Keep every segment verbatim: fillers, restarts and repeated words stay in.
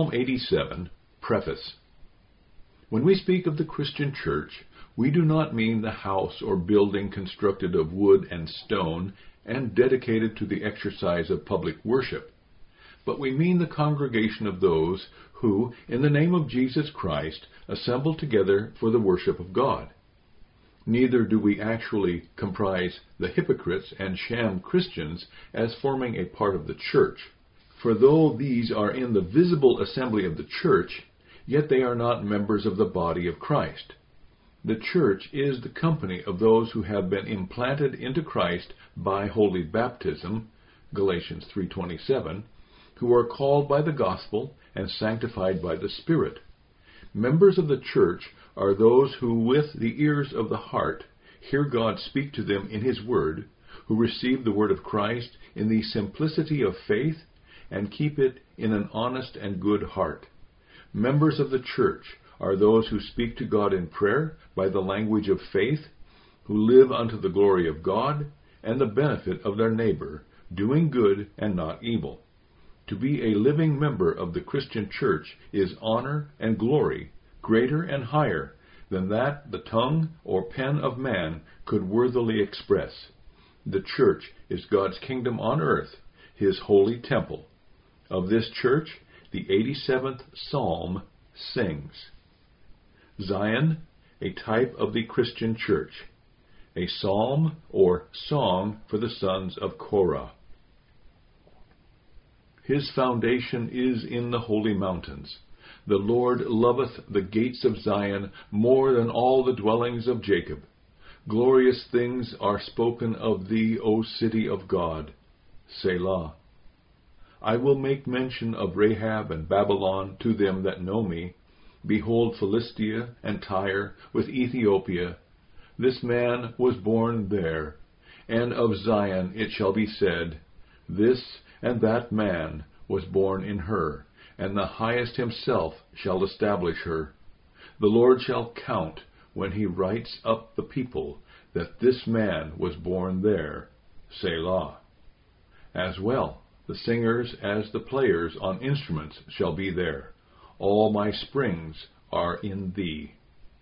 Psalm eighty-seven, Preface. When we speak of the Christian church, we do not mean the house or building constructed of wood and stone and dedicated to the exercise of public worship, but we mean the congregation of those who, in the name of Jesus Christ, assemble together for the worship of God. Neither do we actually comprise the hypocrites and sham Christians as forming a part of the church. For though these are in the visible assembly of the church, yet they are not members of the body of Christ. The church is the company of those who have been implanted into Christ by holy baptism, Galatians three twenty-seven, who are called by the gospel and sanctified by the Spirit. Members of the church are those who with the ears of the heart hear God speak to them in His Word, who receive the Word of Christ in the simplicity of faith and keep it in an honest and good heart. Members of the church are those who speak to God in prayer by the language of faith, who live unto the glory of God and the benefit of their neighbor, doing good and not evil. To be a living member of the Christian church is honor and glory, greater and higher than that the tongue or pen of man could worthily express. The church is God's kingdom on earth, His holy temple. Of this church, the eighty-seventh Psalm sings. Zion, a type of the Christian church. A psalm or song for the sons of Korah. His foundation is in the holy mountains. The Lord loveth the gates of Zion more than all the dwellings of Jacob. Glorious things are spoken of thee, O city of God. Selah. I will make mention of Rahab and Babylon to them that know me. Behold Philistia and Tyre with Ethiopia. This man was born there. And of Zion it shall be said, This and that man was born in her, and the Highest Himself shall establish her. The Lord shall count, when He writes up the people, that this man was born there. Selah. As well, the singers as the players on instruments shall be there. All my springs are in thee.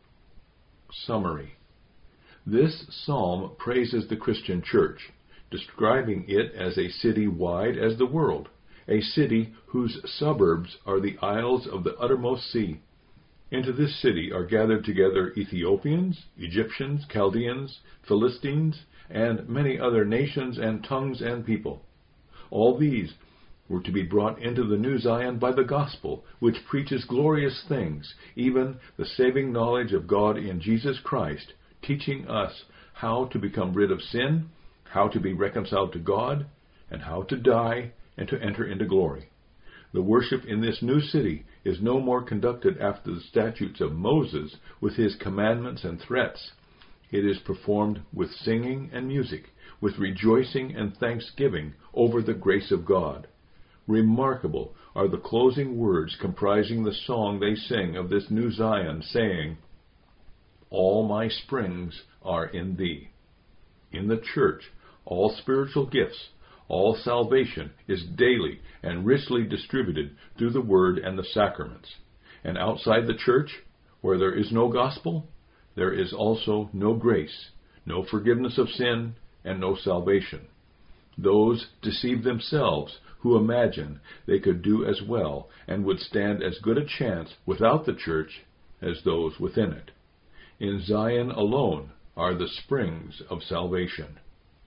Summary. This psalm praises the Christian church, describing it as a city wide as the world, a city whose suburbs are the isles of the uttermost sea. Into this city are gathered together Ethiopians, Egyptians, Chaldeans, Philistines, and many other nations and tongues and people. All these were to be brought into the New Zion by the gospel, which preaches glorious things, even the saving knowledge of God in Jesus Christ, teaching us how to become rid of sin, how to be reconciled to God, and how to die and to enter into glory. The worship in this new city is no more conducted after the statutes of Moses with his commandments and threats. It is performed with singing and music, with rejoicing and thanksgiving over the grace of God. Remarkable are the closing words comprising the song they sing of this new Zion, saying, All my springs are in thee. In the church, all spiritual gifts, all salvation is daily and richly distributed through the Word and the sacraments. And outside the church, where there is no gospel, there is also no grace, no forgiveness of sin, and no salvation. Those deceive themselves who imagine they could do as well and would stand as good a chance without the church as those within it. In Zion alone are the springs of salvation.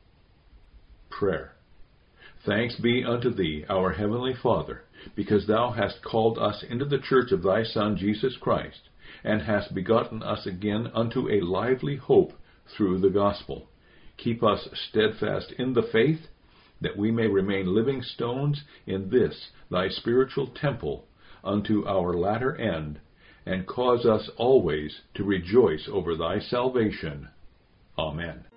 Prayer. Thanks be unto Thee, our Heavenly Father, because Thou hast called us into the church of Thy Son Jesus Christ, and hast begotten us again unto a lively hope through the gospel. Keep us steadfast in the faith, that we may remain living stones in this Thy spiritual temple unto our latter end, and cause us always to rejoice over Thy salvation. Amen.